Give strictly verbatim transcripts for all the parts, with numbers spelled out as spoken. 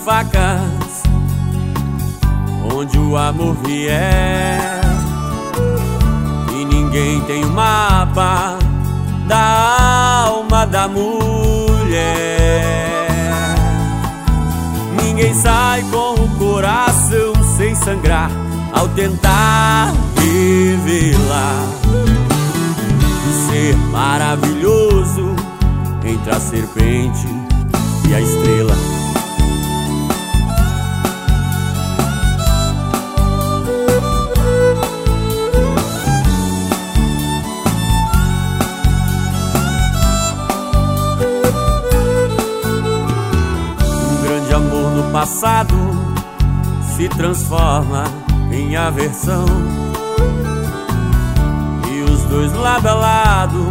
facas, onde o amor vier. E ninguém tem o mapa da alma da mulher. Ninguém sai com o coração sem sangrar ao tentar revelar o ser maravilhoso entre a serpente e a estrela. Um grande amor no passado se transforma em aversão, e os dois lado a lado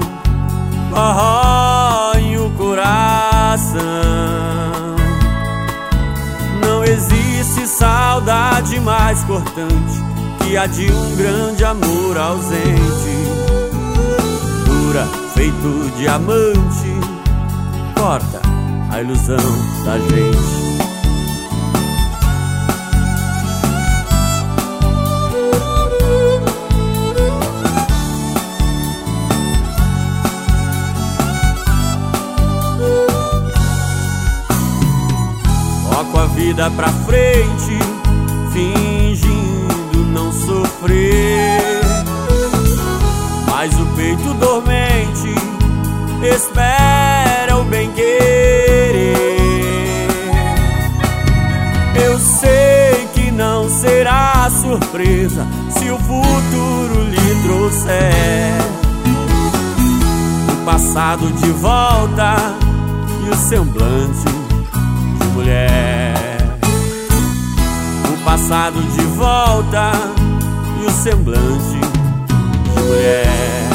corroem o coração. Não existe saudade mais cortante que a de um grande amor ausente. Dura feito diamante, corta a ilusão da gente. Toco a vida pra frente, fingindo não sofrer, mas o peito dormente espera o bem querer. Eu sei que não será surpresa se o futuro lhe trouxer o passado de volta e o semblante mulher. O passado de volta e o semblante de mulher.